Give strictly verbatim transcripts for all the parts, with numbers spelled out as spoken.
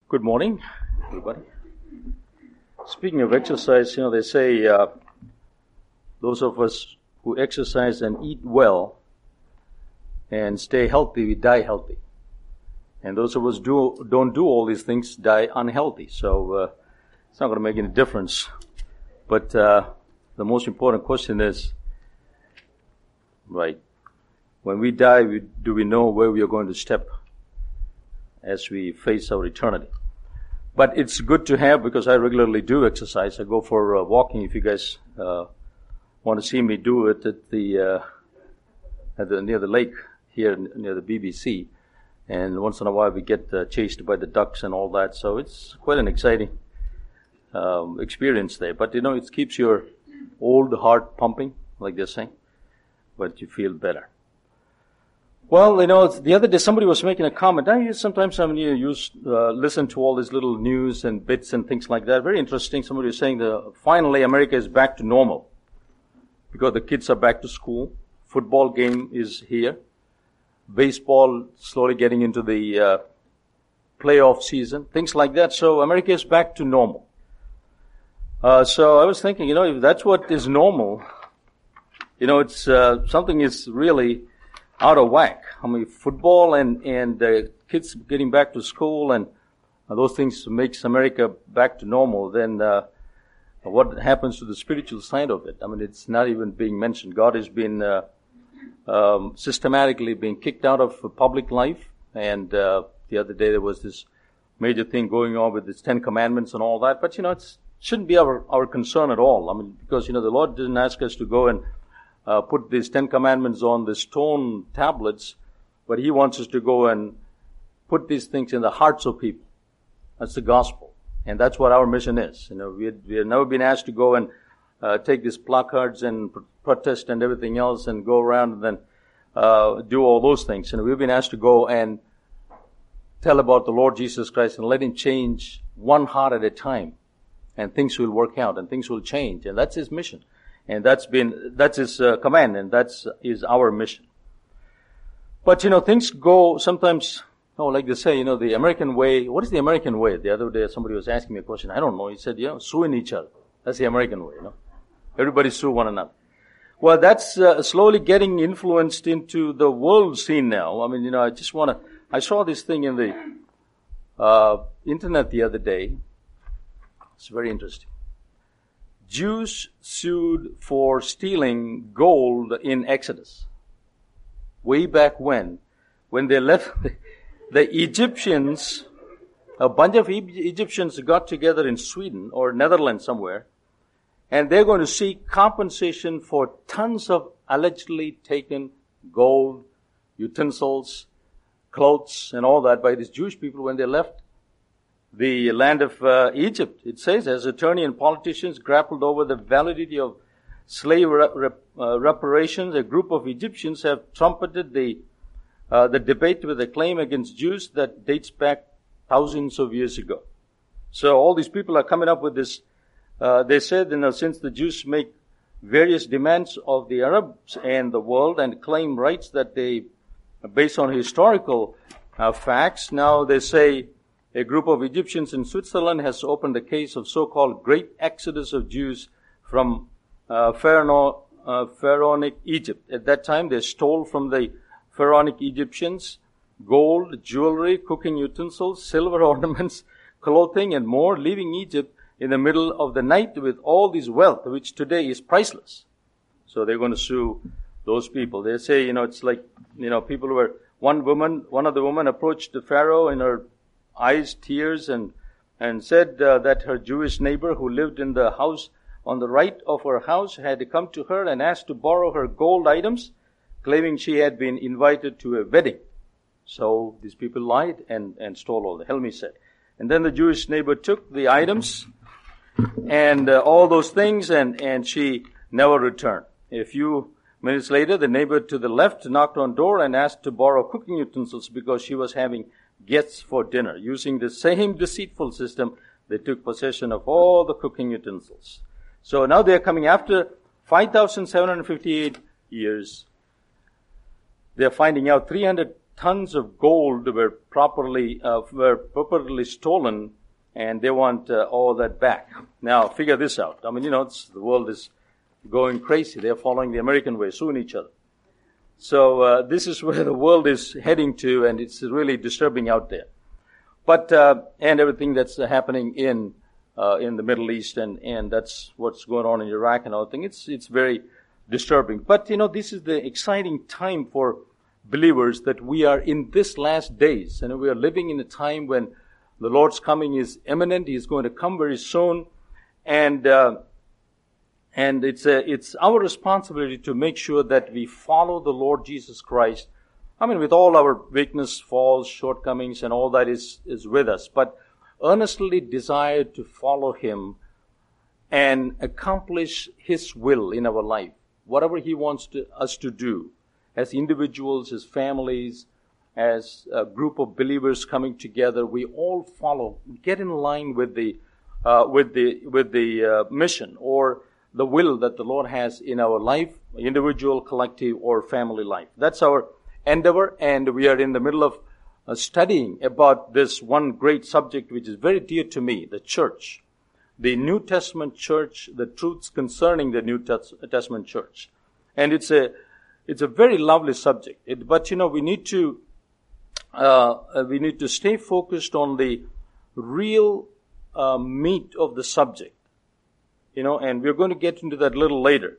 Good morning, everybody. Speaking of exercise, you know, they say uh, those of us who exercise and eat well and stay healthy, we die healthy. And those of us do don't do all these things die unhealthy. So uh, it's not going to make any difference. But uh, the most important question is, right, when we die, we, do we know where we are going to step as we face our eternity? But it's good to have, because I regularly do exercise. I go for uh, walking. If you guys uh, want to see me do it at the, uh, at the near the lake here near the B B C, and once in a while we get uh, chased by the ducks and all that. So it's quite an exciting um, experience there. But you know, it keeps your old heart pumping, like they're saying, but you feel better. Well, you know, the other day somebody was making a comment. I use, sometimes I you use, uh, listen to all these little news and bits and things like that. Very interesting. Somebody was saying that finally America is back to normal because the kids are back to school. Football game is here. Baseball slowly getting into the uh, playoff season. Things like that. So America is back to normal. Uh, so I was thinking, you know, if that's what is normal, you know, it's uh, something is really out of whack. I mean, football and and uh, kids getting back to school and uh, those things makes America back to normal. Then uh, what happens to the spiritual side of it? I mean, it's not even being mentioned. God has been uh, um, systematically being kicked out of public life. And uh, the other day there was this major thing going on with the Ten Commandments and all that. But you know, it shouldn't be our our concern at all. I mean, because you know the Lord didn't ask us to go and Uh, put these Ten Commandments on the stone tablets, but He wants us to go and put these things in the hearts of people. That's the gospel. And that's what our mission is. You know, we had, we have never been asked to go and uh, take these placards and pr- protest and everything else and go around and then uh, do all those things. You know, we've been asked to go and tell about the Lord Jesus Christ and let Him change one heart at a time. And things will work out and things will change. And that's His mission. And that's been, that's His uh, command, and that's is our mission. But, you know, things go sometimes, oh, like they say, you know, the American way. What is the American way? The other day somebody was asking me a question. I don't know. He said, you know, suing each other. That's the American way, you know. Everybody sue one another. Well, that's uh, slowly getting influenced into the world scene now. I mean, you know, I just want to, I saw this thing in the uh, internet the other day. It's very interesting. Jews sued for stealing gold in Exodus. Way back when, when they left the, the Egyptians, a bunch of e- Egyptians got together in Sweden or Netherlands somewhere, and they're going to seek compensation for tons of allegedly taken gold, utensils, clothes, and all that by these Jewish people when they left the land of uh, Egypt. It says, as attorney and politicians grappled over the validity of slave rep- rep- uh, reparations, a group of Egyptians have trumpeted the uh, the debate with a claim against Jews that dates back thousands of years ago. So all these people are coming up with this. Uh, they said, you know, since the Jews make various demands of the Arabs and the world and claim rights that they, based on historical uh, facts, now they say, a group of Egyptians in Switzerland has opened a case of so-called great exodus of Jews from uh, Pharaoh, uh, Pharaonic Egypt. At that time, they stole from the Pharaonic Egyptians gold, jewelry, cooking utensils, silver ornaments, clothing, and more, leaving Egypt in the middle of the night with all this wealth, which today is priceless. So they're going to sue those people. They say, you know, it's like, you know, people were, one woman, one of the women approached the Pharaoh in her eyes, tears, and and said uh, that her Jewish neighbor who lived in the house on the right of her house had come to her and asked to borrow her gold items, claiming she had been invited to a wedding. So these people lied and, and stole all the Helmi said. And then the Jewish neighbor took the items and uh, all those things, and, and she never returned. A few minutes later, the neighbor to the left knocked on door and asked to borrow cooking utensils because she was having guests for dinner. Using the same deceitful system, they took possession of all the cooking utensils. So now they are coming after five thousand seven hundred fifty-eight years. They are finding out three hundred tons of gold were properly uh, were purportedly stolen, and they want uh, all that back. Now, figure this out. I mean, you know, it's, the world is going crazy. They're following the American way, suing each other. So uh, this is where the world is heading to, and it's really disturbing out there. But uh, and everything that's uh, happening in uh, in the Middle East, and, and that's what's going on in Iraq and all that thing. It's it's very disturbing. But you know, this is the exciting time for believers, that we are in this last days, and we are living in a time when the Lord's coming is imminent. He is going to come very soon, and uh, and it's a, it's our responsibility to make sure that we follow the Lord Jesus Christ. I mean, with all our weakness, faults, shortcomings, and all that is is with us, but earnestly desire to follow Him and accomplish His will in our life, whatever He wants to, us to do, as individuals, as families, as a group of believers coming together. We all follow, get in line with the uh, with the with the uh, mission or the will that the Lord has in our life, individual, collective, or family life. That's our endeavor, and we are in the middle of uh, studying about this one great subject which is very dear to me, the church, the New Testament church, the truths concerning the New Testament church. And it's a it's a very lovely subject. It, but you know, we need to uh, we need to stay focused on the real uh, meat of the subject. You know, and we're going to get into that a little later.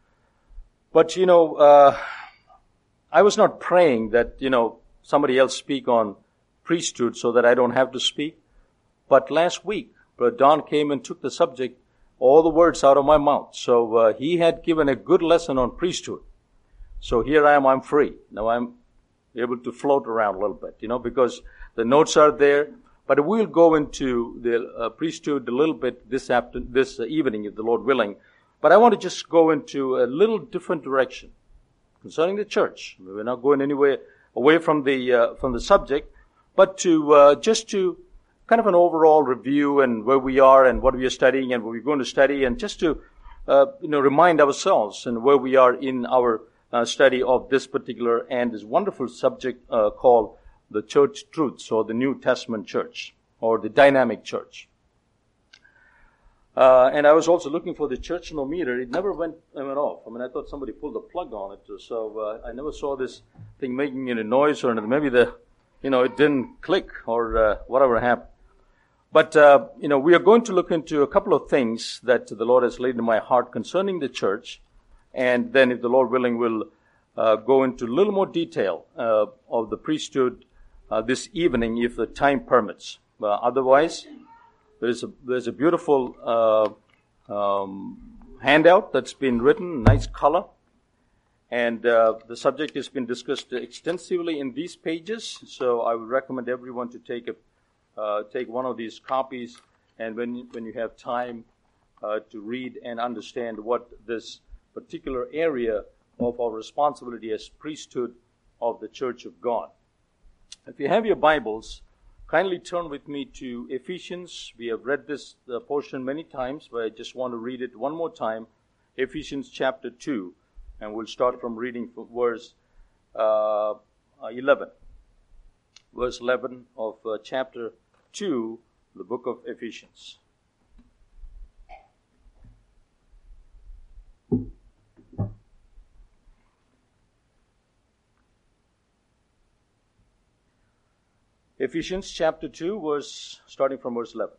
But you know, uh, I was not praying that, you know, somebody else speak on priesthood so that I don't have to speak. But last week, Brother Don came and took the subject, all the words out of my mouth. So uh, he had given a good lesson on priesthood. So here I am, I'm free. Now I'm able to float around a little bit, you know, because the notes are there. But we'll go into the uh, priesthood a little bit this after, this uh, evening, if the Lord willing. But I want to just go into a little different direction concerning the church. We're not going anywhere away from the uh, from the subject, but to uh, just to kind of an overall review and where we are and what we are studying and what we're going to study, and just to uh, you know remind ourselves and where we are in our uh, study of this particular and this wonderful subject uh, called the church truths, or the New Testament church, or the dynamic church. Uh, and I was also looking for the churchnometer. It never went, it went off. I mean, I thought somebody pulled the plug on it, so uh, I never saw this thing making any noise or anything. Maybe the, you know, it didn't click or uh, whatever happened. But, uh, you know, we are going to look into a couple of things that the Lord has laid in my heart concerning the church. And then, if the Lord willing, we'll uh, go into a little more detail uh, of the priesthood uh, this evening, if the time permits. Uh, otherwise, there's a, there's a beautiful uh, um, handout that's been written, nice color. And uh, the subject has been discussed extensively in these pages. So I would recommend everyone to take a uh, take one of these copies, and when when you have time uh, to read and understand what this particular area of our responsibility as priesthood of the Church of God. If you have your Bibles, kindly turn with me to Ephesians. We have read this uh, portion many times, but I just want to read it one more time. Ephesians chapter two, and we'll start from reading from verse uh, eleven. Verse eleven of uh, chapter two, the book of Ephesians. Ephesians chapter two, verse, starting from verse eleven.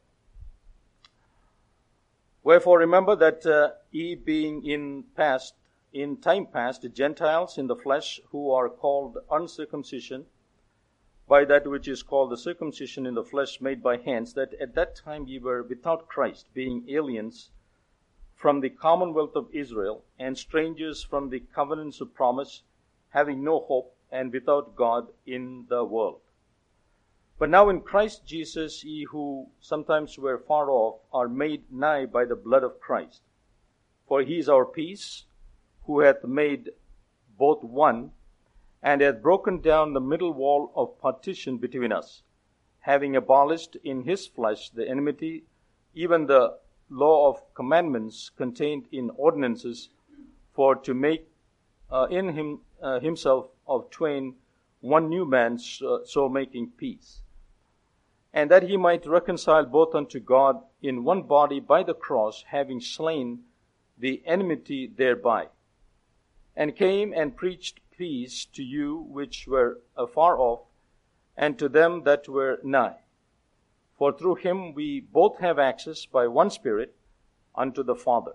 Wherefore remember that uh, ye being in past, in time past, the Gentiles in the flesh, who are called uncircumcision, by that which is called the circumcision in the flesh made by hands, that at that time ye were without Christ, being aliens from the commonwealth of Israel, and strangers from the covenants of promise, having no hope, and without God in the world. But now in Christ Jesus, ye who sometimes were far off are made nigh by the blood of Christ. For he is our peace, who hath made both one, and hath broken down the middle wall of partition between us, having abolished in his flesh the enmity, even the law of commandments contained in ordinances, for to make uh, in him uh, himself of twain one new man, so, so making peace, and that he might reconcile both unto God in one body by the cross, having slain the enmity thereby, and came and preached peace to you which were afar off, and to them that were nigh. For through him we both have access by one Spirit unto the Father.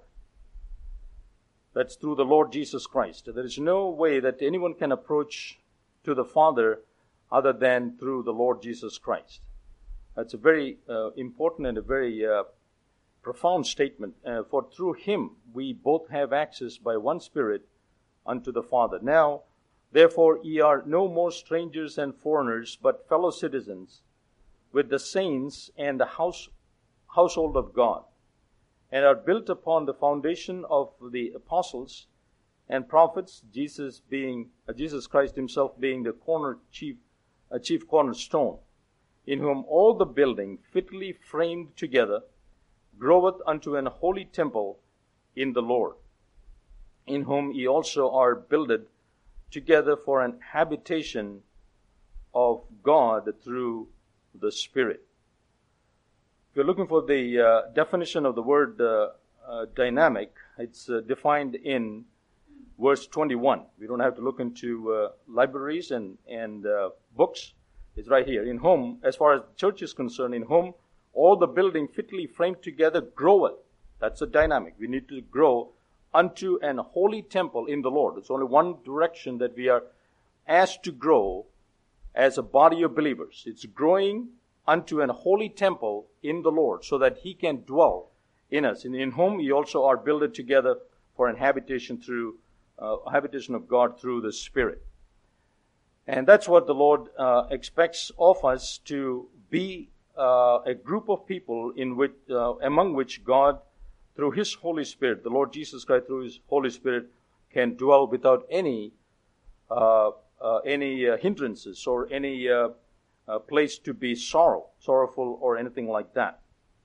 That's through the Lord Jesus Christ. There is no way that anyone can approach to the Father other than through the Lord Jesus Christ. That's a very uh, important and a very uh, profound statement. Uh, for through him we both have access by one Spirit unto the Father. Now, therefore, ye are no more strangers and foreigners, but fellow citizens with the saints and the house, household of God, and are built upon the foundation of the apostles and prophets, Jesus being uh, Jesus Christ himself being the corner chief, uh, chief cornerstone, in whom all the building fitly framed together groweth unto an holy temple in the Lord, in whom ye also are builded together for an habitation of God through the Spirit. If you're looking for the uh, definition of the word uh, uh, dynamic, it's uh, defined in verse twenty-one. We don't have to look into uh, libraries and, and uh, books. It's right here. In whom, as far as the church is concerned, in whom all the building fitly framed together groweth. That's a dynamic. We need to grow unto an holy temple in the Lord. It's only one direction that we are asked to grow as a body of believers. It's growing unto an holy temple in the Lord, so that he can dwell in us, and in whom ye also are builded together for an habitation through uh, habitation of God through the Spirit. And that's what the Lord uh, expects of us, to be uh, a group of people in which, uh, among which God, through his Holy Spirit, the Lord Jesus Christ through his Holy Spirit, can dwell without any uh, uh, any uh, hindrances or any uh, uh, place to be sorrow, sorrowful or anything like that.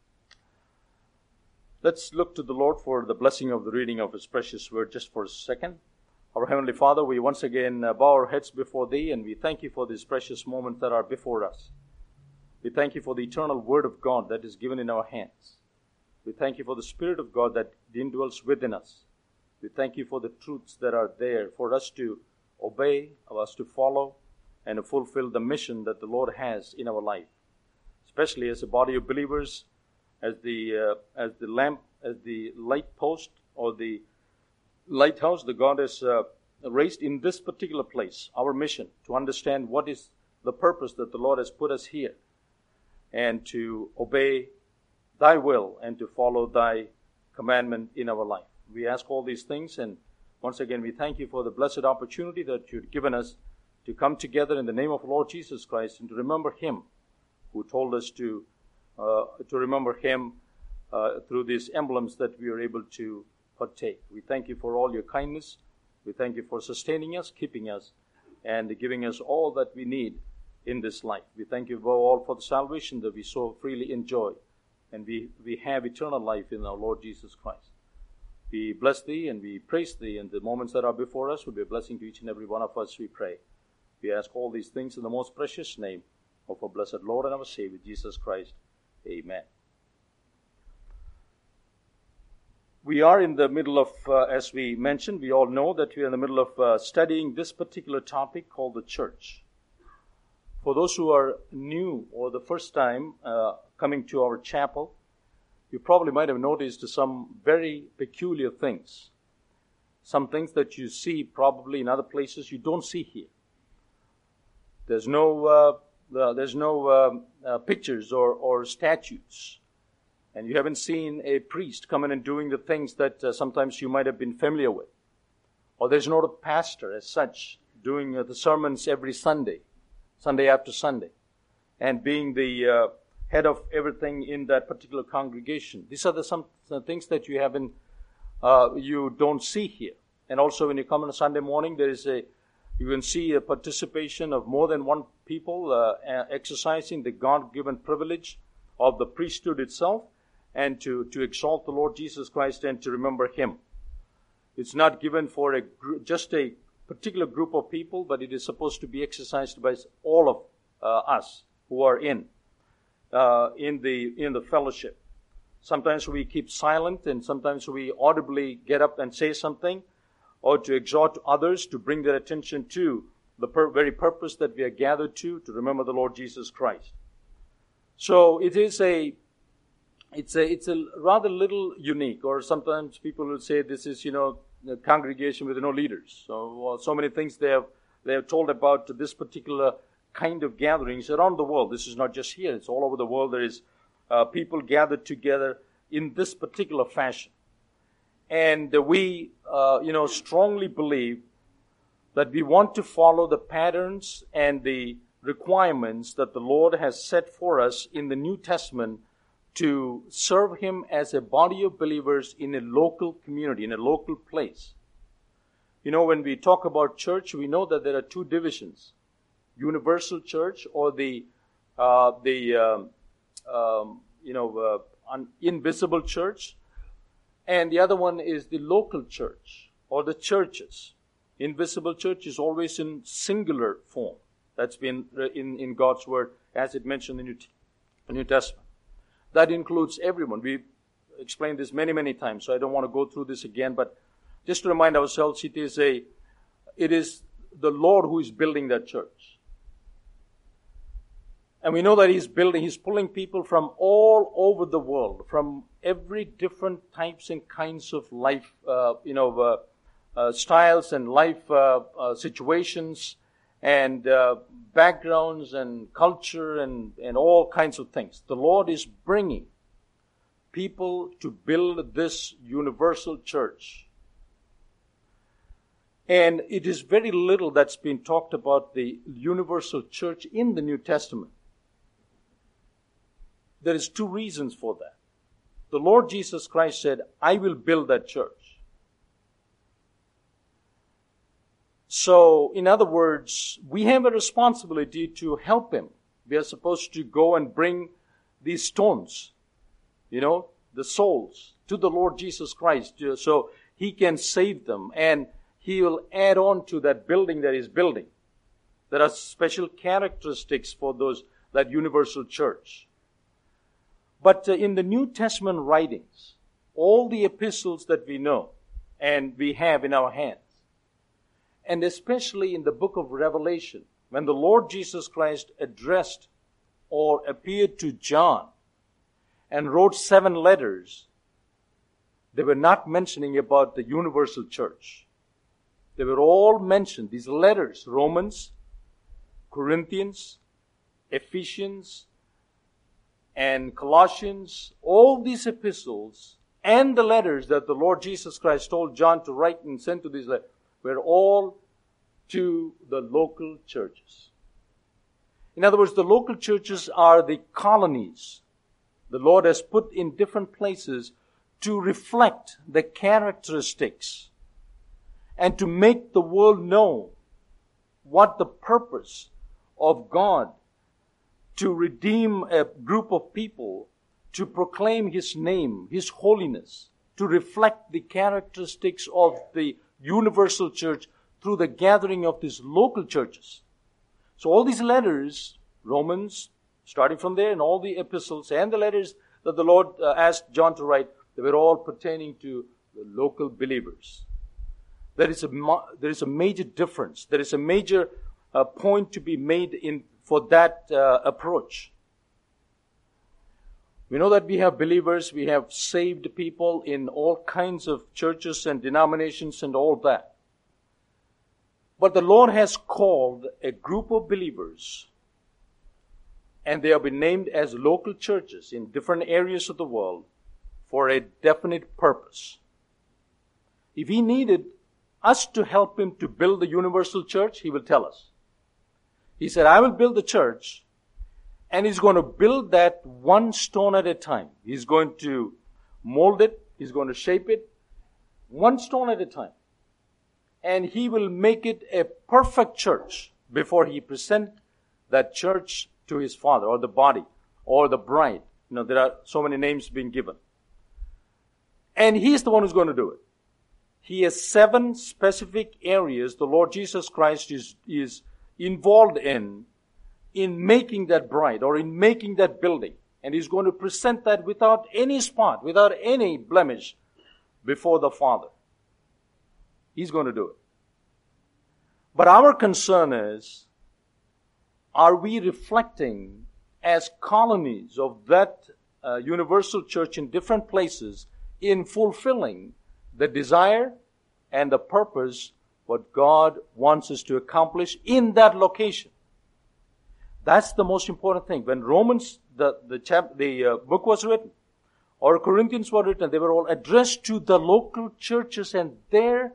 Let's look to the Lord for the blessing of the reading of his precious word just for a second. Our Heavenly Father, we once again uh, bow our heads before thee, and we thank you for these precious moments that are before us. We thank you for the eternal word of God that is given in our hands. We thank you for the Spirit of God that indwells within us. We thank you for the truths that are there for us to obey, for us to follow, and to fulfill the mission that the Lord has in our life. Especially as a body of believers, as the uh, as the lamp, as the light post or the lighthouse that God has uh, raised in this particular place. Our mission to understand what is the purpose that the Lord has put us here, and to obey thy will and to follow thy commandment in our life. We ask all these things, and once again we thank you for the blessed opportunity that you've given us to come together in the name of Lord Jesus Christ and to remember him who told us to uh, to remember him uh, through these emblems that we are able to partake. We thank you for all your kindness. We thank you for sustaining us, keeping us, and giving us all that we need in this life. We thank you above all for the salvation that we so freely enjoy, and we, we have eternal life in our Lord Jesus Christ. We bless thee and we praise thee, and the moments that are before us will be a blessing to each and every one of us, we pray. We ask all these things in the most precious name of our blessed Lord and our Savior, Jesus Christ. Amen. We are in the middle of, uh, as we mentioned, we all know that we are in the middle of uh, studying this particular topic called the church. For those who are new or the first time uh, coming to our chapel, you probably might have noticed some very peculiar things. Some things that you see probably in other places you don't see here. There's no, uh, uh, there's no uh, uh, pictures or, or statues. And you haven't seen a priest come in and doing the things that uh, sometimes you might have been familiar with. Or there's not a pastor as such doing uh, the sermons every Sunday, Sunday after Sunday, and being the uh, head of everything in that particular congregation. These are the some, some things that you haven't, uh, you don't see here. And also when you come on a Sunday morning, there is a, you can see a participation of more than one people uh, exercising the God-given privilege of the priesthood itself, and to, to exalt the Lord Jesus Christ and to remember him. It's not given for a just a particular group of people, but it is supposed to be exercised by all of uh, us who are in uh, in the in the fellowship. Sometimes we keep silent, and sometimes we audibly get up and say something, or to exhort others to bring their attention to the per- very purpose that we are gathered to, to remember the Lord Jesus Christ. So it is a, it's a, it's a rather little unique, or sometimes people will say this is, you know, a congregation with no leaders. So, well, so many things they have, they have told about this particular kind of gatherings around the world. This is not just here, it's all over the world. There is uh, people gathered together in this particular fashion. And uh, we, uh, you know, strongly believe that we want to follow the patterns and the requirements that the Lord has set for us in the New Testament to serve Him as a body of believers in a local community, in a local place. You know, when we talk about church, we know that there are two divisions: universal church, or the uh, the um, um, you know uh, un- invisible church, and the other one is the local church, or the churches. Invisible church is always in singular form. That's been in, in God's Word, as it mentioned in the New, the New Testament. That includes everyone. We've explained this many, many times, so I don't want to go through this again, but just to remind ourselves, it is a, it is the Lord who is building that church. And we know that He's building, He's pulling people from all over the world, from every different types and kinds of life, uh, you know, uh, uh, styles and life uh, uh, situations and uh, backgrounds and culture and, and all kinds of things. The Lord is bringing people to build this universal church. And it is very little that's been talked about the universal church in the New Testament. There is two reasons for that. The Lord Jesus Christ said, I will build that church. So, in other words, we have a responsibility to help Him. We are supposed to go and bring these stones, you know, the souls, to the Lord Jesus Christ, so He can save them, and He will add on to that building that He's building. There are special characteristics for those, that universal church. But uh, in the New Testament writings, all the epistles that we know and we have in our hands, and especially in the book of Revelation, when the Lord Jesus Christ addressed or appeared to John and wrote seven letters, they were not mentioning about the universal church. They were all mentioned, these letters, Romans, Corinthians, Ephesians, and Colossians, all these epistles and the letters that the Lord Jesus Christ told John to write and send to these letters were all to the local churches. In other words, the local churches are the colonies the Lord has put in different places to reflect the characteristics and to make the world know what the purpose of God to redeem a group of people, to proclaim His name, His holiness, to reflect the characteristics of the universal church through the gathering of these local churches. So all these letters, Romans, starting from there, and all the epistles and the letters that the Lord uh, asked John to write, they were all pertaining to the local believers. There is a, there is a major difference. There is a major uh, point to be made in for that uh, approach. We know that we have believers, we have saved people in all kinds of churches and denominations and all that. But the Lord has called a group of believers, and they have been named as local churches in different areas of the world for a definite purpose. If He needed us to help Him to build the universal church, He will tell us. He said, I will build the church, and He's going to build that one stone at a time. He's going to mold it. He's going to shape it one stone at a time. And He will make it a perfect church before He present that church to His Father, or the body, or the bride. You know, there are so many names being given. And He's the one who's going to do it. He has seven specific areas the Lord Jesus Christ is, is involved in, in making that bride or in making that building. And He's going to present that without any spot, without any blemish before the Father. He's going to do it. But our concern is, are we reflecting as colonies of that uh, universal church in different places in fulfilling the desire and the purpose what God wants us to accomplish in that location? That's the most important thing. When Romans, the the, chap, the uh, book was written, or Corinthians were written, they were all addressed to the local churches and their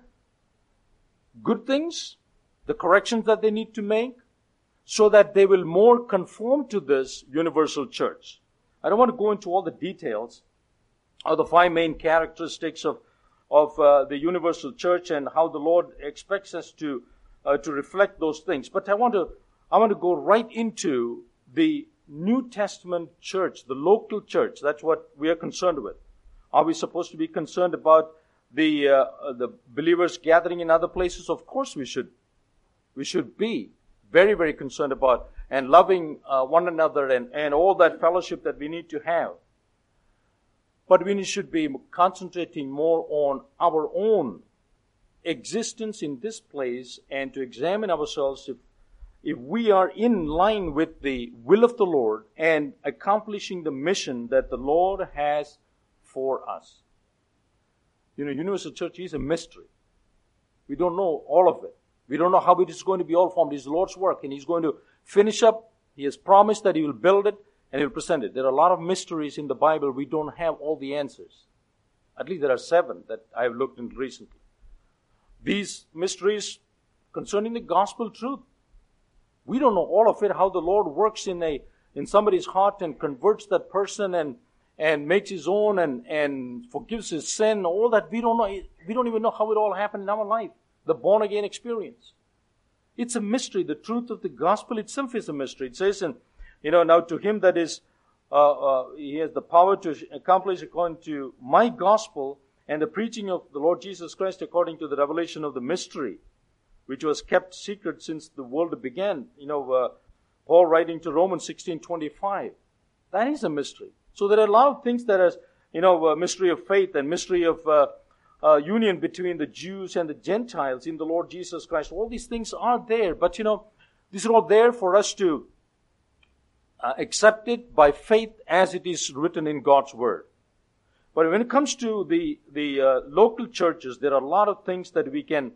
good things, the corrections that they need to make, so that they will more conform to this universal church. I don't want to go into all the details of the five main characteristics of of uh, the universal church and how the Lord expects us to uh, to reflect those things. But I want to I want to go right into the New Testament church, the local church. That's what we are concerned with. Are we supposed to be concerned about the uh, the believers gathering in other places? Of course we should. We should be very, very concerned about and loving uh, one another and, and all that fellowship that we need to have. But we should be concentrating more on our own existence in this place and to examine ourselves if, if we are in line with the will of the Lord and accomplishing the mission that the Lord has for us. You know, Universal Church is a mystery. We don't know all of it. We don't know how it is going to be all formed. It's the Lord's work, and He's going to finish up. He has promised that He will build it, and He will present it. There are a lot of mysteries in the Bible. We don't have all the answers. At least there are seven that I have looked into recently. These mysteries concerning the gospel truth. We don't know all of it, how the Lord works in a in somebody's heart and converts that person and and makes His own and, and forgives his sin. All that we don't know. We don't even know how it all happened in our life. The born-again experience. It's a mystery. The truth of the gospel itself is a mystery. It says, and you know, now to him that is, uh, uh, he has the power to accomplish according to my gospel and the preaching of the Lord Jesus Christ according to the revelation of the mystery, which was kept secret since the world began. You know, uh, Paul writing to Romans sixteen twenty-five. That is a mystery. So there are a lot of things that are, you know, uh, mystery of faith and mystery of uh, Uh, union between the Jews and the Gentiles in the Lord Jesus Christ. All these things are there, but you know, these are all there for us to uh, accept it by faith as it is written in God's Word. But when it comes to the, the uh, local churches, there are a lot of things that we can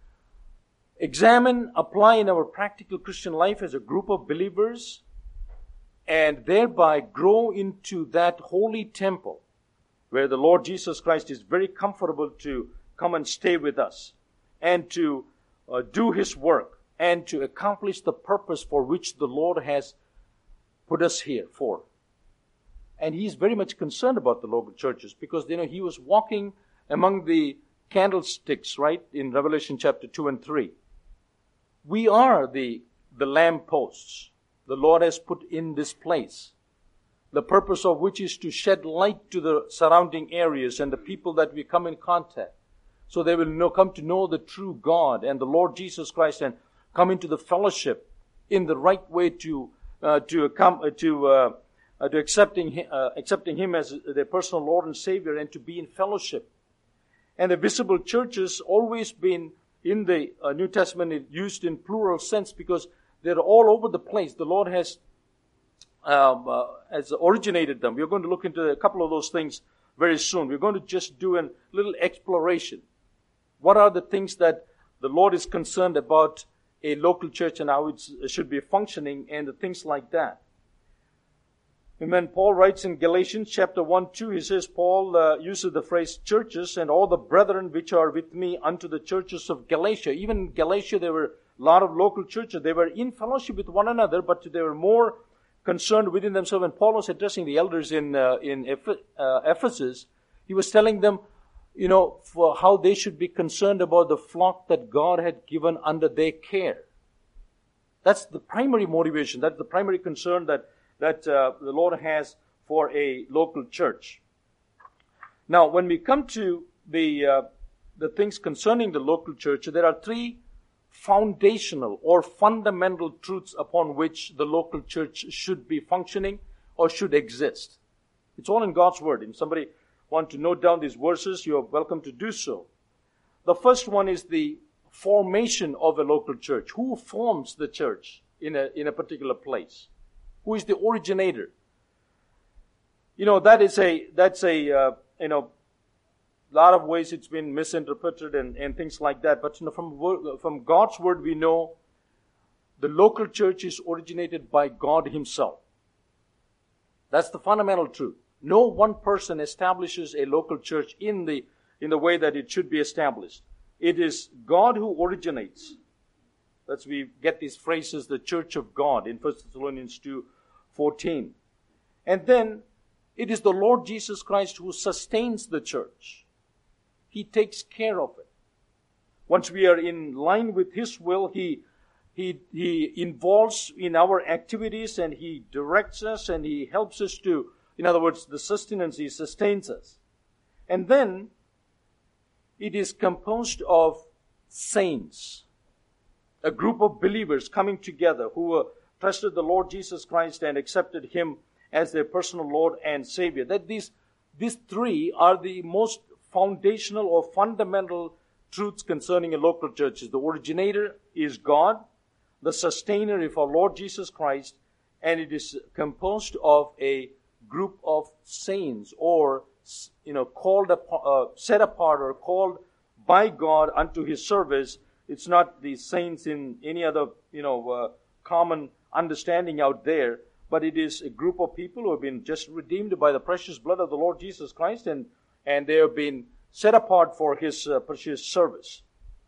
examine, apply in our practical Christian life as a group of believers, and thereby grow into that holy temple where the Lord Jesus Christ is very comfortable to come and stay with us and to uh, do His work and to accomplish the purpose for which the Lord has put us here for. And He's very much concerned about the local churches because, you know, He was walking among the candlesticks, right, in Revelation chapter two and three. We are the, the lampposts the Lord has put in this place, the purpose of which is to shed light to the surrounding areas and the people that we come in contact, so they will know, come to know the true God and the Lord Jesus Christ and come into the fellowship in the right way to uh, to come uh, to uh, uh, to accepting him, uh, accepting Him as their personal Lord and Savior and to be in fellowship. And the visible church has always been in the uh, New Testament used in plural sense because they're all over the place. The Lord has Um, uh, has originated them. We're going to look into a couple of those things very soon. We're going to just do a little exploration. What are the things that the Lord is concerned about a local church and how it's, it should be functioning and the things like that. And when Paul writes in Galatians chapter one, two, he says, Paul uh, uses the phrase churches and all the brethren which are with me unto the churches of Galatia. Even in Galatia there were a lot of local churches. They were in fellowship with one another, but they were more concerned within themselves. When Paul was addressing the elders in uh, in Eph- uh, Ephesus, he was telling them, you know, for how they should be concerned about the flock that God had given under their care. That's the primary motivation. That's the primary concern that that uh, the Lord has for a local church. Now, when we come to the uh, the things concerning the local church, there are three foundational or fundamental truths upon which the local church should be functioning or should exist. It's all in God's Word. If somebody wants to note down these verses, you are welcome to do so. The first one is the formation of a local church. Who forms the church in a, in a particular place? Who is the originator? You know, that is a, that's a, uh, you know, a lot of ways it's been misinterpreted and, and things like that. But you know, from, from God's Word we know the local church is originated by God Himself. That's the fundamental truth. No one person establishes a local church in the, in the way that it should be established. It is God who originates. That's we get these phrases, the church of God in First Thessalonians two fourteen. And then it is the Lord Jesus Christ who sustains the church. He takes care of it. Once we are in line with His will, He, He, He involves in our activities and He directs us and He helps us to, in other words, the sustenance, He sustains us. And then it is composed of saints, a group of believers coming together who uh, trusted the Lord Jesus Christ and accepted Him as their personal Lord and Savior. That these, these three are the most foundational or fundamental truths concerning a local church. The originator is God, the sustainer is our Lord Jesus Christ, and it is composed of a group of saints, or you know, called uh, set apart or called by God unto His service. It's not the saints in any other you know uh, common understanding out there, but it is a group of people who have been just redeemed by the precious blood of the Lord Jesus Christ, and and they have been set apart for His uh, precious service.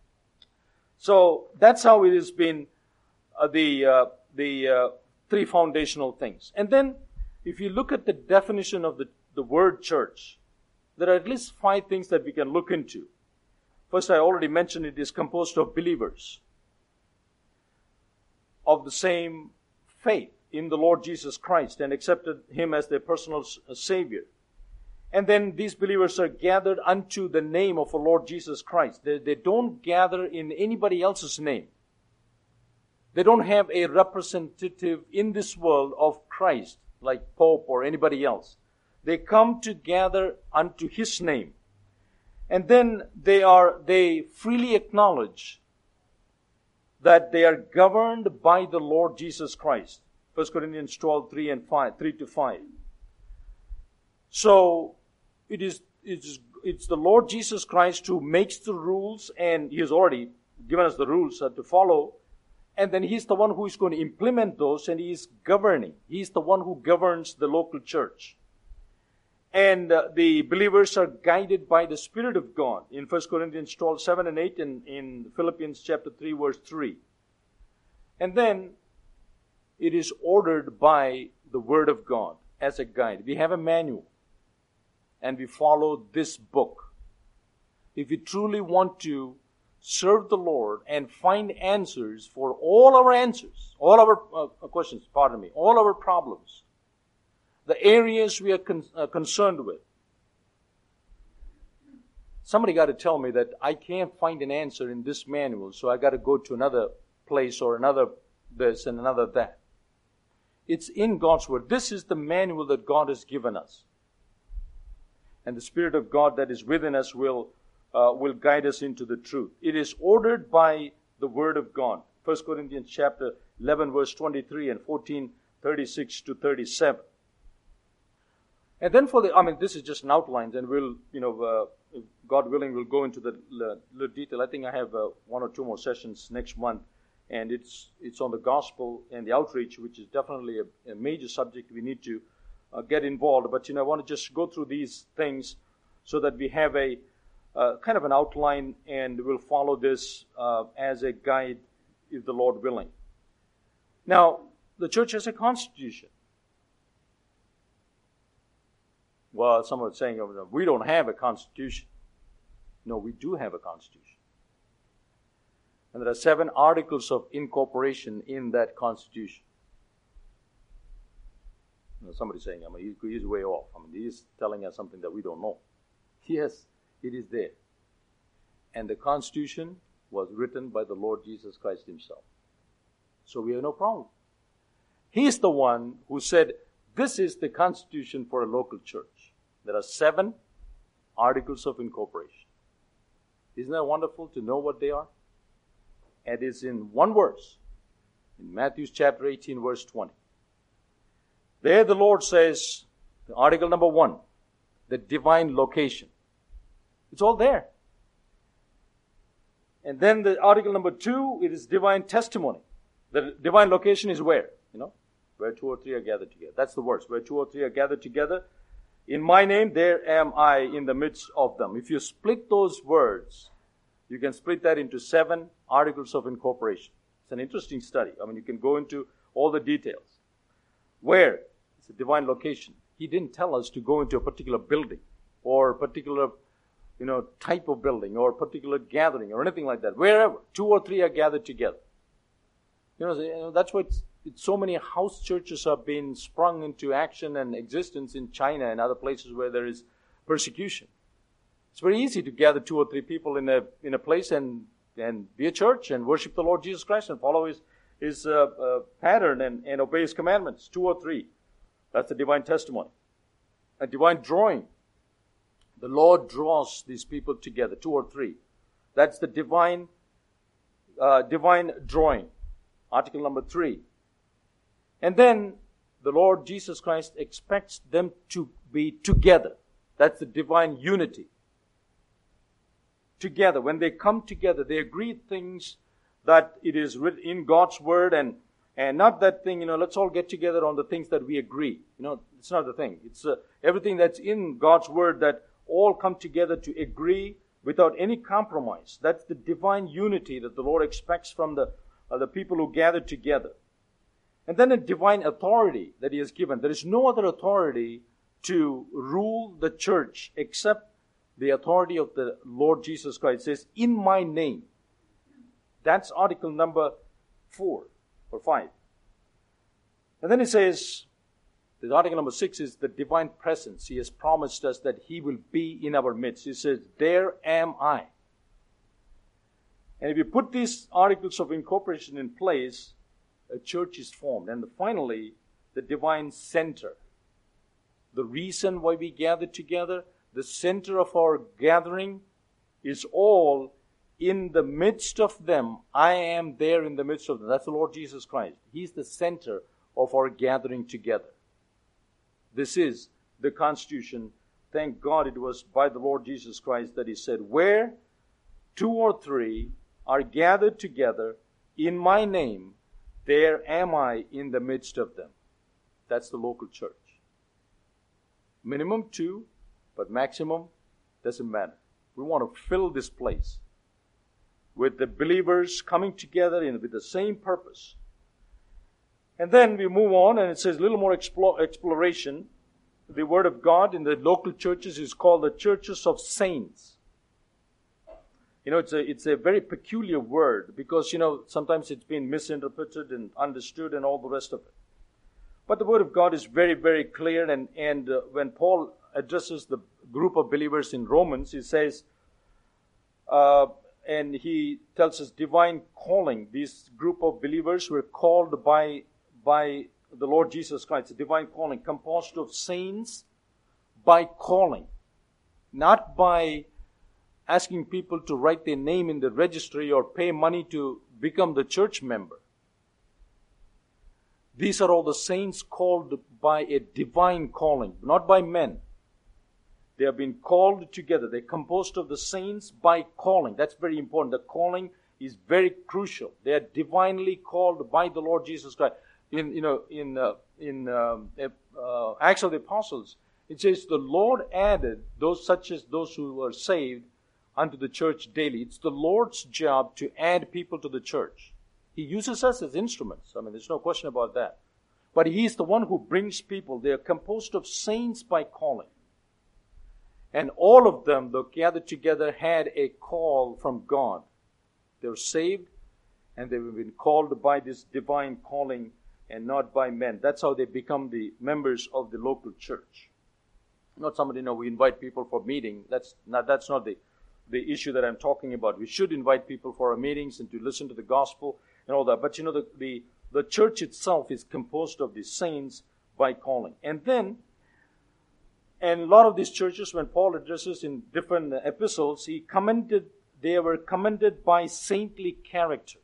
So that's how it has been uh, the uh, the uh, three foundational things. And then, if you look at the definition of the, the word church, there are at least five things that we can look into. First, I already mentioned it is composed of believers of the same faith in the Lord Jesus Christ and accepted Him as their personal Savior. And then these believers are gathered unto the name of the Lord Jesus Christ. They, they don't gather in anybody else's name. They don't have a representative in this world of Christ, like Pope or anybody else. They come to gather unto His name. And then they are, they freely acknowledge that they are governed by the Lord Jesus Christ. First Corinthians twelve, three and five, three to five. So, it is, it is, it's the Lord Jesus Christ who makes the rules, and He has already given us the rules uh, to follow. And then He's the one who is going to implement those, and He is governing. He's the one who governs the local church. And uh, the believers are guided by the Spirit of God in First Corinthians twelve, seven and eight, and in Philippians chapter three, verse three. And then it is ordered by the Word of God as a guide. We have a manual, and we follow this book. If we truly want to serve the Lord and find answers for all our answers, all our uh, questions, pardon me, all our problems, the areas we are con- uh, concerned with. Somebody got to tell me that I can't find an answer in this manual, so I got to go to another place or another this and another that. It's in God's Word. This is the manual that God has given us. And the Spirit of God that is within us will uh, will guide us into the truth. It is ordered by the Word of God. First Corinthians chapter eleven, verse twenty-three and fourteen, thirty-six to thirty-seven. And then for the, I mean, this is just an outline, and we'll, you know, uh, God willing, we'll go into the little detail. I think I have uh, one or two more sessions next month, and it's it's on the gospel and the outreach, which is definitely a, a major subject we need to uh, get involved. But, you know, I want to just go through these things so that we have a uh, kind of an outline, and we'll follow this uh, as a guide, if the Lord willing. Now, the church has a constitution. Well, someone was saying, we don't have a constitution. No, we do have a constitution. And there are seven articles of incorporation in that constitution. You know, somebody's saying, I mean, he's way off. I mean, he's telling us something that we don't know. Yes, it is there. And the Constitution was written by the Lord Jesus Christ himself. So we have no problem. He's the one who said, this is the Constitution for a local church. There are seven articles of incorporation. Isn't that wonderful to know what they are? And it's in one verse, in Matthew chapter eighteen, verse twenty. There the Lord says, article number one, the divine location. It's all there. And then the article number two, it is divine testimony. The divine location is where? You know, where two or three are gathered together. That's the verse. Where two or three are gathered together. In my name, there am I in the midst of them. If you split those words, you can split that into seven articles of incorporation. It's an interesting study. I mean, you can go into all the details. Where? It's a divine location. He didn't tell us to go into a particular building or a particular, you know, type of building or a particular gathering or anything like that. Wherever two or three are gathered together. You know, you know that's why it's, it's so many house churches have been sprung into action and existence in China and other places where there is persecution. It's very easy to gather two or three people in a in a place and and be a church and worship the Lord Jesus Christ and follow His His uh, uh, pattern and, and obey His commandments. Two or three. That's the divine testimony. A divine drawing. The Lord draws these people together, two or three. That's the divine uh, divine drawing. Article number three. And then the Lord Jesus Christ expects them to be together. That's the divine unity. Together. When they come together, they agree things that it is written in God's Word and and not that thing, you know, let's all get together on the things that we agree. You know, it's not the thing. It's uh, everything that's in God's Word that all come together to agree without any compromise. That's the divine unity that the Lord expects from the, uh, the people who gather together. And then a divine authority that He has given. There is no other authority to rule the church except the authority of the Lord Jesus Christ. It says, in my name. That's article number four or five. And then it says, the article number six is the divine presence. He has promised us that He will be in our midst. He says, there am I. And if you put these articles of incorporation in place, a church is formed. And finally, the divine center. The reason why we gather together, the center of our gathering is all in the midst of them. I am there in the midst of them. That's the Lord Jesus Christ. He's the center of our gathering together. This is the Constitution. Thank God it was by the Lord Jesus Christ that He said, where two or three are gathered together in my name, there am I in the midst of them. That's the local church. Minimum two, but maximum doesn't matter. We want to fill this place with the believers coming together in, with the same purpose. And then we move on, and it says a little more explore, exploration. The Word of God in the local churches is called the churches of saints. You know, it's a it's a very peculiar word because, you know, sometimes it's been misinterpreted and understood and all the rest of it. But the Word of God is very, very clear. And, and uh, when Paul addresses the group of believers in Romans, he says, uh, and he tells us divine calling. This group of believers were called by, by the Lord Jesus Christ. A divine calling composed of saints by calling. Not by asking people to write their name in the registry or pay money to become the church member. These are all the saints called by a divine calling, not by men. They have been called together. They're composed of the saints by calling. That's very important. The calling is very crucial. They are divinely called by the Lord Jesus Christ. In you know in uh, in um, uh, Acts of the Apostles, it says the Lord added those such as those who were saved unto the church daily. It's the Lord's job to add people to the church. He uses us as instruments. I mean, there's no question about that. But He is the one who brings people. They are composed of saints by calling. And all of them, though gathered together, had a call from God. They were saved, and they've been called by this divine calling and not by men. That's how they become the members of the local church. Not somebody, you know, we invite people for meeting. That's not, that's not the the issue that I'm talking about. We should invite people for our meetings and to listen to the gospel and all that. But you know, the, the, the church itself is composed of the saints by calling. And then, and a lot of these churches, when Paul addresses in different epistles, he commended, they were commended by saintly character.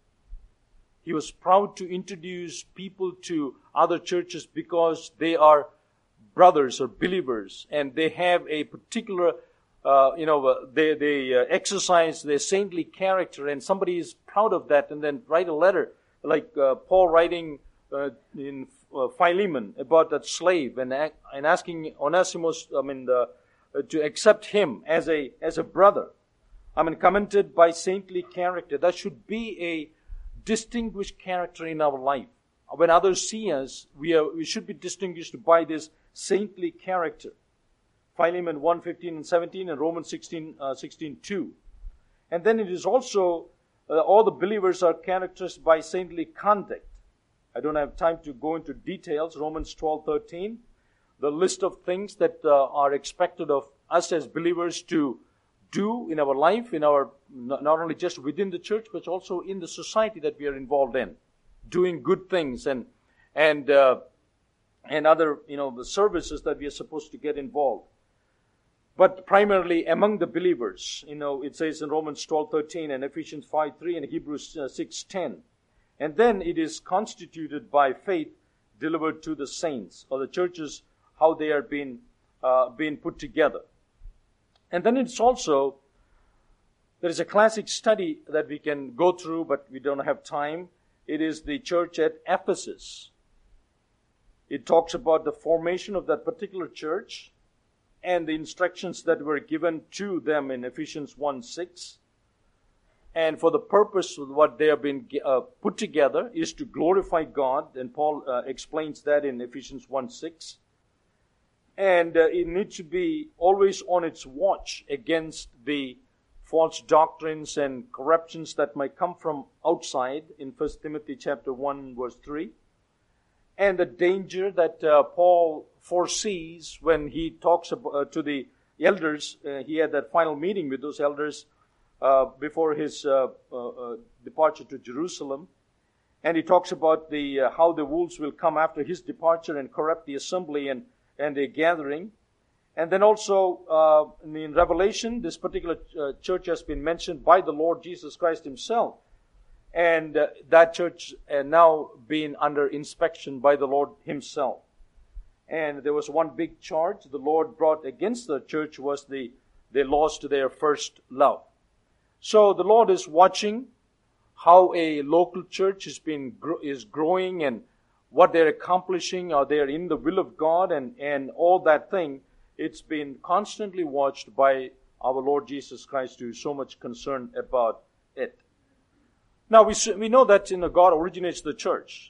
He was proud to introduce people to other churches because they are brothers or believers, and they have a particular, uh, you know, uh, they they uh, exercise their saintly character, and somebody is proud of that, and then write a letter like uh, Paul writing uh, in uh, Philemon about that slave, and and asking Onesimus, I mean, the, uh, to accept him as a as a brother. I mean, commended by saintly character. That should be a distinguished character in our life. When others see us, we are we should be distinguished by this saintly character. Philemon one fifteen and seventeen, and Romans sixteen sixteen two. And then it is also uh, all the believers are characterized by saintly conduct. I don't have time to go into details. Romans twelve thirteen, the list of things that uh, are expected of us as believers to do in our life, in our not only just within the church, but also in the society that we are involved in, doing good things and and uh, and other you know the services that we are supposed to get involved. But primarily among the believers, you know, it says in Romans twelve thirteen and Ephesians five three and Hebrews six ten, and then it is constituted by faith delivered to the saints or the churches, how they are being uh, being put together. And then it's also, there is a classic study that we can go through, but we don't have time. It is the church at Ephesus. It talks about the formation of that particular church and the instructions that were given to them in Ephesians one six. And for the purpose of what they have been uh, put together is to glorify God. And Paul uh, explains that in Ephesians one six. And uh, it needs to be always on its watch against the false doctrines and corruptions that might come from outside in First Timothy chapter one verse three. And the danger that uh, Paul foresees when he talks about, uh, to the elders. Uh, he had that final meeting with those elders uh, before his uh, uh, uh, departure to Jerusalem. And he talks about the uh, how the wolves will come after his departure and corrupt the assembly and and a gathering. And then also uh, in Revelation, this particular uh, church has been mentioned by the Lord Jesus Christ himself. And uh, that church uh, now being under inspection by the Lord himself. And there was one big charge the Lord brought against the church was the they lost their first love. So the Lord is watching how a local church has been is growing and what they're accomplishing, or they're in the will of God and, and all that thing. It's been constantly watched by our Lord Jesus Christ, who is so much concerned about it. Now, we we know that you know, God originates the church.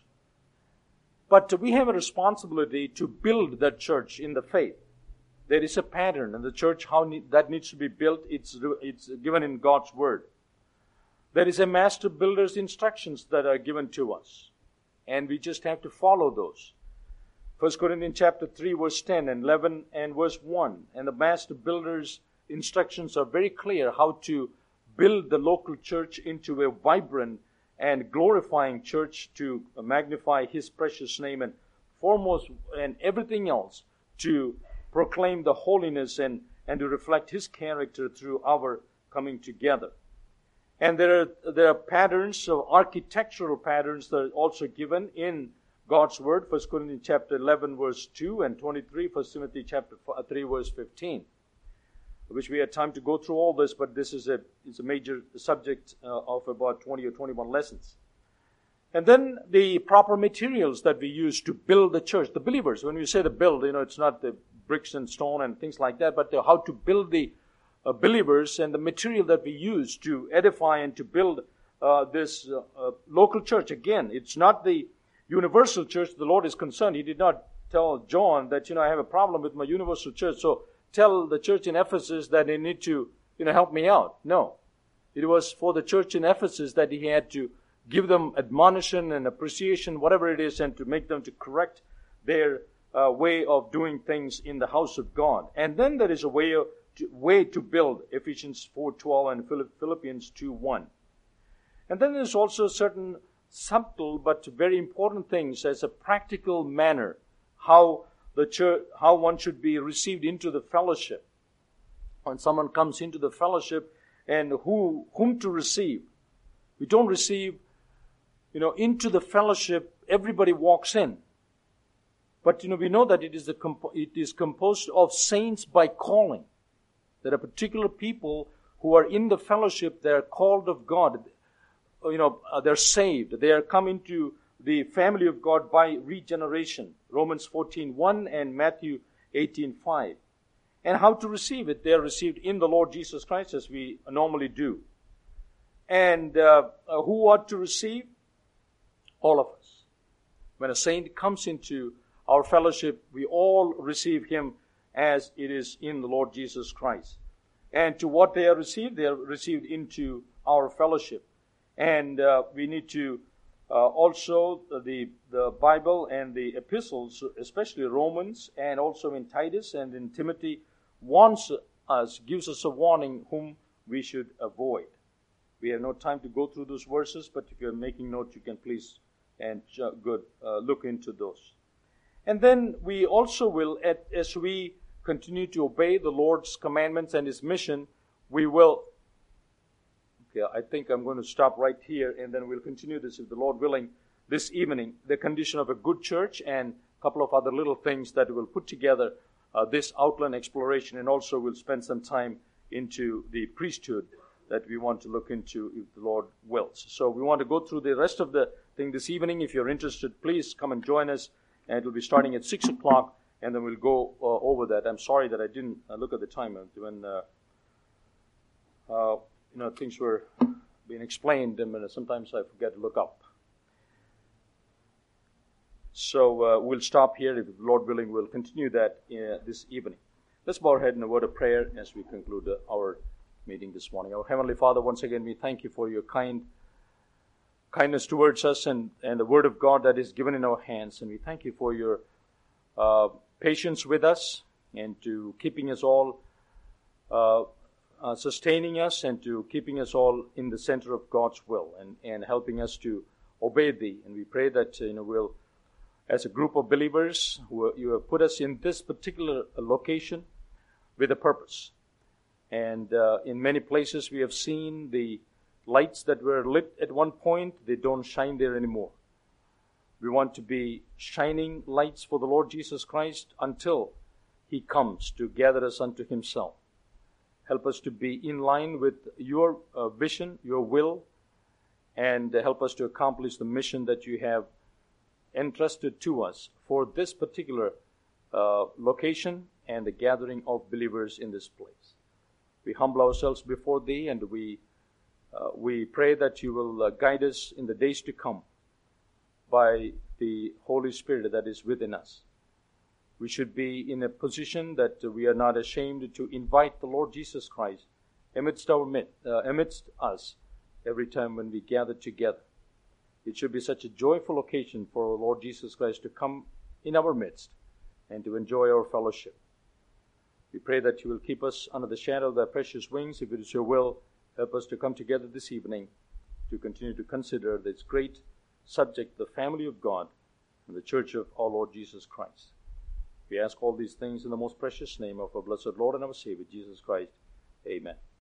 But we have a responsibility to build that church in the faith. There is a pattern in the church, how ne- that needs to be built. It's, it's given in God's Word. There is a master builder's instructions that are given to us. And we just have to follow those. First Corinthians chapter three, verse ten and eleven and verse one. And the master builder's instructions are very clear how to build the local church into a vibrant and glorifying church to magnify His precious name, and foremost and everything else to proclaim the holiness and, and to reflect His character through our coming together. And there are there are patterns, of architectural patterns that are also given in God's Word. First Corinthians chapter eleven, verse two and twenty-three. First Timothy chapter three, verse fifteen. I wish we had time to go through all this, but this is a is a major subject uh, of about twenty or twenty-one lessons. And then the proper materials that we use to build the church, the believers. When we say the build, you know, it's not the bricks and stone and things like that, but the, how to build the Uh, believers and the material that we use to edify and to build uh, this uh, uh, local church. Again, it's not the universal church the Lord is concerned. He did not tell John that, you know, I have a problem with my universal church, so tell the church in Ephesus that they need to, you know, help me out. No. It was for the church in Ephesus that he had to give them admonition and appreciation, whatever it is, and to make them to correct their uh, way of doing things in the house of God. And then there is a way of to, way to build, Ephesians four twelve and Philippians two one. And then there's also certain subtle but very important things as a practical manner, how the church, how one should be received into the fellowship. When someone comes into the fellowship, and who whom to receive. We don't receive, you know, into the fellowship, everybody walks in. But, you know, we know that it is, the comp- it is composed of saints by calling. There are particular people who are in the fellowship, they are called of God. You know, uh, they're saved. They are come into the family of God by regeneration. Romans fourteen one and Matthew eighteen five. And how to receive it? They are received in the Lord Jesus Christ as we normally do. And uh, uh, who ought to receive? All of us. When a saint comes into our fellowship, we all receive him as it is in the Lord Jesus Christ. And to what they are received? They are received into our fellowship. And uh, we need to uh, also, the, the Bible and the epistles, especially Romans and also in Titus and in Timothy, warns us, gives us a warning whom we should avoid. We have no time to go through those verses, but if you're making notes, you can please and uh, good uh, look into those. And then we also will, at, as we continue to obey the Lord's commandments and His mission, we will. Okay, I think I'm going to stop right here, and then we'll continue this, if the Lord willing, this evening. The condition of a good church and a couple of other little things that we'll put together. Uh, this outline exploration, and also we'll spend some time into the priesthood that we want to look into if the Lord wills. So we want to go through the rest of the thing this evening. If you're interested, please come and join us. And it'll be starting at six o'clock, and then we'll go uh, over that. I'm sorry that I didn't uh, look at the time when uh, uh, you know things were being explained, and sometimes I forget to look up. So uh, we'll stop here. If the Lord willing, we'll continue that uh, this evening. Let's bow our head in a word of prayer as we conclude uh, our meeting this morning. Our Heavenly Father, once again, we thank you for your kind kindness towards us and, and the Word of God that is given in our hands. And we thank you for your uh, patience with us and to keeping us all, uh, uh, sustaining us and to keeping us all in the center of God's will and, and helping us to obey Thee. And we pray that, you know, we'll as a group of believers, who you have put us in this particular location with a purpose. And uh, in many places we have seen the lights that were lit at one point, they don't shine there anymore. We want to be shining lights for the Lord Jesus Christ until He comes to gather us unto Himself. Help us to be in line with your uh, vision, your will, and help us to accomplish the mission that you have entrusted to us for this particular uh, location and the gathering of believers in this place. We humble ourselves before Thee, and we uh, we pray that you will uh, guide us in the days to come by the Holy Spirit that is within us. We should be in a position that we are not ashamed to invite the Lord Jesus Christ amidst our uh, amidst us every time when we gather together. It should be such a joyful occasion for our Lord Jesus Christ to come in our midst and to enjoy our fellowship. We pray that you will keep us under the shadow of thy precious wings. If it is your will, help us to come together this evening to continue to consider this great subject, the family of God and the church of our Lord Jesus Christ. We ask all these things in the most precious name of our blessed Lord and our Savior, Jesus Christ. Amen.